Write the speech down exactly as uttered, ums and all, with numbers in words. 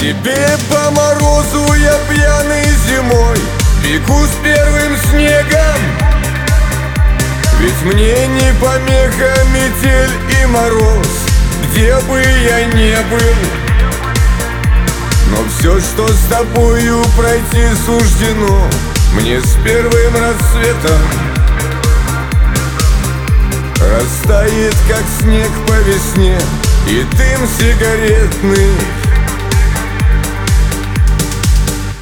тебе по морозу я пьяный зимой бегу с первым снегом. Ведь мне не помеха метель и мороз, где бы я ни был. Но все, что с тобою пройти суждено, мне с первым рассветом растает, как снег по весне, и дым сигаретный